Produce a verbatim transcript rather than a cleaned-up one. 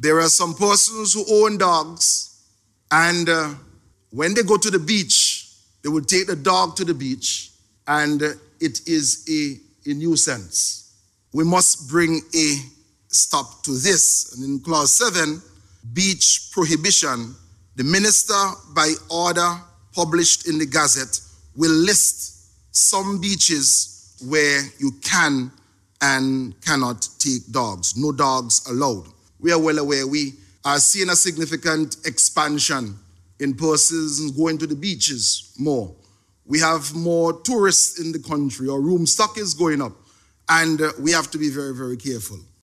There are some persons who own dogs, and uh, when they go to the beach, they will take the dog to the beach, and uh, it is a, a nuisance. We must bring a stop to this. And in clause seven, beach prohibition, the minister by order published in the Gazette will list some beaches where you can and cannot take dogs. No dogs allowed. We are well aware we are seeing a significant expansion in persons going to the beaches more. We have more tourists in the country. Our room stock is going up, and uh, we have to be very, very careful.